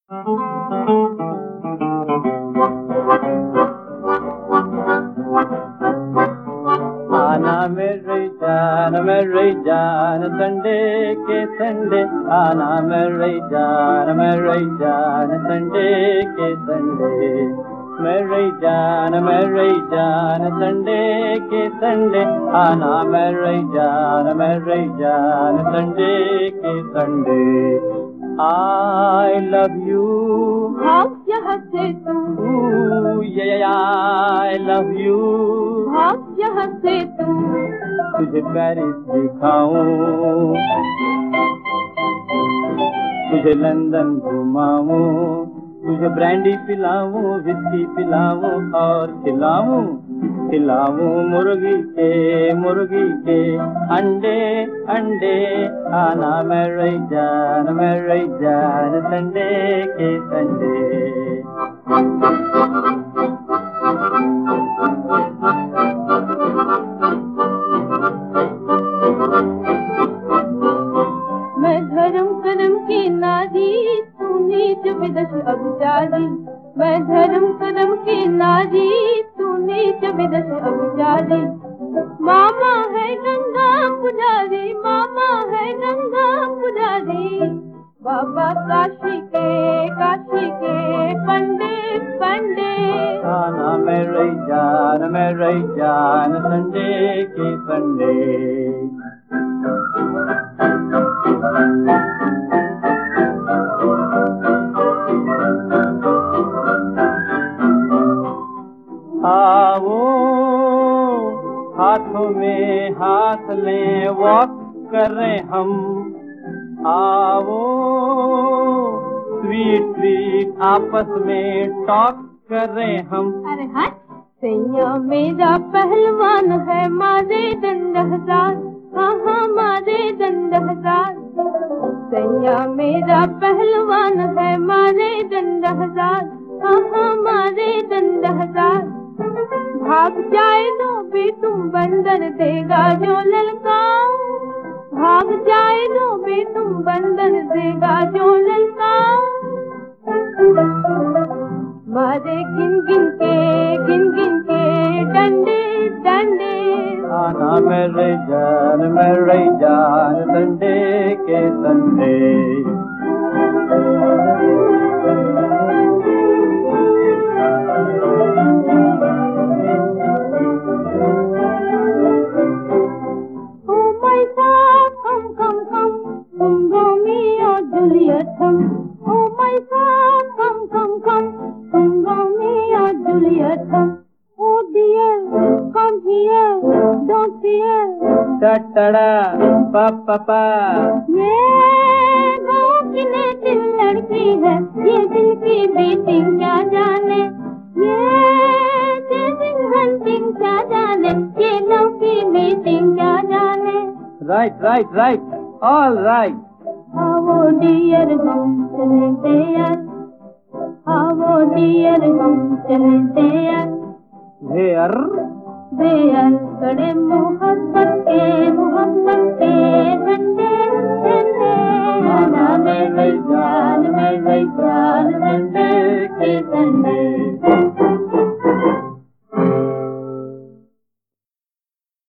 मेरी जान संडे के संडे आना मेरी जान संडे के संडे मेरी जान संडे के संडे आना मेरी जान संडे के संडे I love you भाग यहाँ से तू I love you भाग यहाँ से तू तुझे पेरिस दिखाऊं तुझे लंदन घुमाऊं तुझे ब्रांडी पिलाऊं विस्की पिलाऊं और खिलाऊं मुर्गी के अंडे आना मेरी जान संडे के संडे मैं धर्म कर्म की नारी तू नीच विदुष अभिचारी मैं धर्म कर्म की नारी तू नीच विदुष अभिचारी मामा है गंगा पुजारी बाबा काशी के पंडे आना मेरी जान संडे के संडे आओ हाथों में हाथ लें वॉक करें हम आओ स्वीट आपस में टॉक करें हम अरे हट सैया मेरा पहलवान है मारे दंड हजार हाँ मारे दंड हजार सैया मेरा पहलवान है मारे दंड हजार हाँ मारे दंड हजार भाग जाए तो भी तुम बंदर देगा जो ललकाओ भाग जाए तो भी तुम बंदर देगा जो ललकाओ मारे गिन गिन के डंडे आना मेरी जान संडे के संडे पापा ये गाँव की नेटिव लड़की है ये दिल की बीटिंग क्या जाने ये चेजिंग हंटिंग क्या जाने ये लव की मीटिंग क्या जाने राइट ऑल राइट आओ डियर हम चलते यार आओ डियर हम चलते यार देयर कड़े मोहब्बत के